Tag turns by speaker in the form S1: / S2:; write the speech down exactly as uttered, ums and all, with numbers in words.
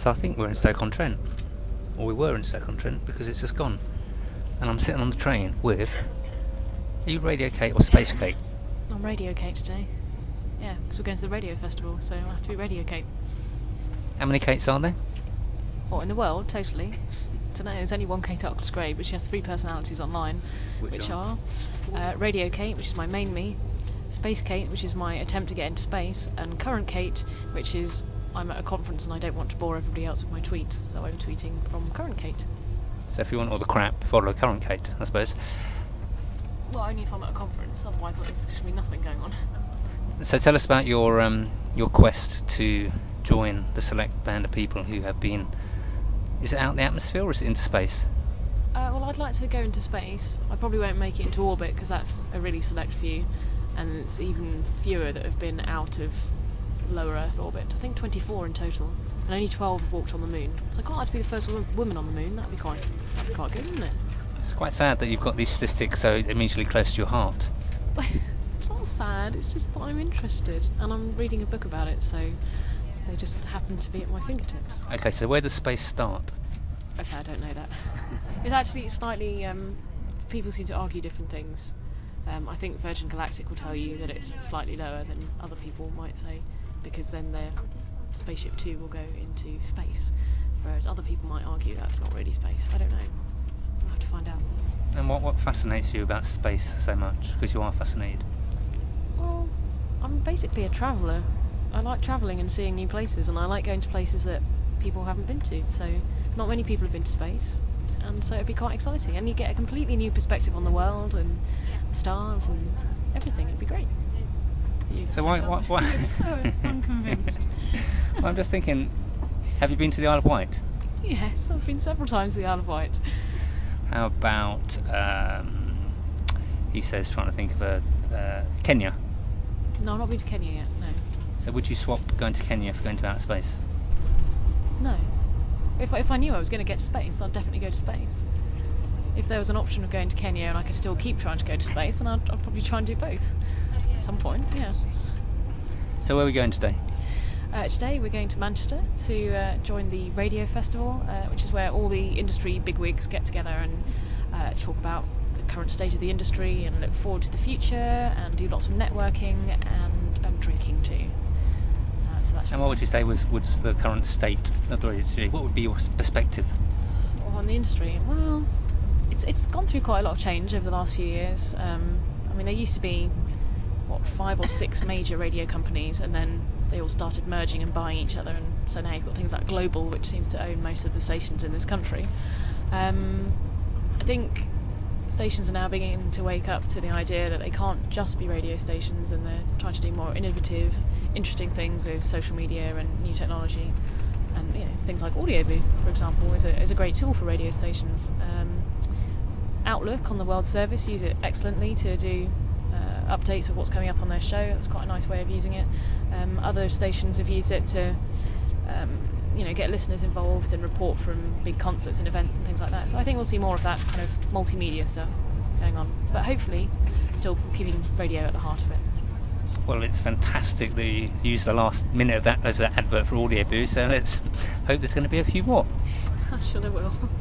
S1: So I think we're in Stoke-on-Trent, or we were in Stoke-on-Trent because it's just gone. And I'm sitting on the train with. Are you Radio Kate or Space Kate?
S2: I'm Radio Kate today. Yeah, because we're going to the radio festival, so I have to be Radio Kate.
S1: How many Kates are there?
S2: What, in the world? Totally. Don't know. There's only one Kate Oxgrave, but she has three personalities online,
S1: Which,
S2: which
S1: are,
S2: are uh, Radio Kate, which is my main me, Space Kate, which is my attempt to get into space, and Current Kate, which is I'm at a conference and I don't want to bore everybody else with my tweets, so I'm tweeting from Current Kate.
S1: So if you want all the crap, follow Current Kate, I suppose.
S2: Well, only if I'm at a conference, otherwise there's going to be nothing going on.
S1: So tell us about your um, your quest to join the select band of people who have been. Is it out in the atmosphere or is it into space?
S2: Uh, well, I'd like to go into space. I probably won't make it into orbit because that's a really select few, and it's even fewer that have been out of lower Earth orbit. I think twenty-four in total, and only twelve have walked on the moon. So I'd quite like to be the first wo- woman on the moon. That'd be quite, that'd be quite good, wouldn't it?
S1: It's quite sad that you've got these statistics so immediately close to your heart.
S2: It's not sad. It's just that I'm interested, and I'm reading a book about it, so they just happen to be at my fingertips.
S1: Okay, so where does space start?
S2: Okay, I don't know that. It's actually slightly. Um, people seem to argue different things. Um, I think Virgin Galactic will tell you that it's slightly lower than other people might say, because then their Spaceship Two will go into space, whereas other people might argue that's not really space. I don't know. We'll have to find out.
S1: And what, what fascinates you about space so much? Because you are fascinated.
S2: Well, I'm basically a traveller. I like travelling and seeing new places, and I like going to places that people haven't been to. So not many people have been to space, and so it'd be quite exciting. And you get a completely new perspective on the world and the stars and everything. It'd be great. You
S1: So why? why, why?
S2: You're so unconvinced.
S1: Well, I'm just thinking. Have you been to the Isle of Wight?
S2: Yes, I've been several times to the Isle of Wight.
S1: How about? Um, he says, trying to think of a uh, Kenya.
S2: No, I've not been to Kenya yet. No.
S1: So would you swap going to Kenya for going to outer space?
S2: No. If if I knew I was going to get to space, I'd definitely go to space. If there was an option of going to Kenya and I could still keep trying to go to space, then I'd, I'd probably try and do both at some point. Yeah.
S1: So where are we going today?
S2: Uh, today we're going to Manchester to uh, join the radio festival, uh, which is where all the industry bigwigs get together and uh, talk about the current state of the industry and look forward to the future and do lots of networking and, and drinking too. Uh, so that's
S1: And what would you say was, was the current state of the industry? What would be your perspective?
S2: on the industry. Well, it's it's gone through quite a lot of change over the last few years. Um, I mean, there used to be what five or six major radio companies, and then they all started merging and buying each other, and so now you've got things like Global, which seems to own most of the stations in this country. Um, I think stations are now beginning to wake up to the idea that they can't just be radio stations, and they're trying to do more innovative, interesting things with social media and new technology. And you know, things like Audioboo, for example, is a, is a great tool for radio stations. Um, Outlook on the World Service use it excellently to do uh, updates of what's coming up on their show. That's quite a nice way of using it. Um, other stations have used it to um, you know, get listeners involved and report from big concerts and events and things like that. So I think we'll see more of that kind of multimedia stuff going on. But hopefully still keeping radio at the heart of it.
S1: Well, it's fantastic that you used the last minute of that as an advert for Audioboo, so let's hope there's going to be a few more.
S2: I'm sure there will.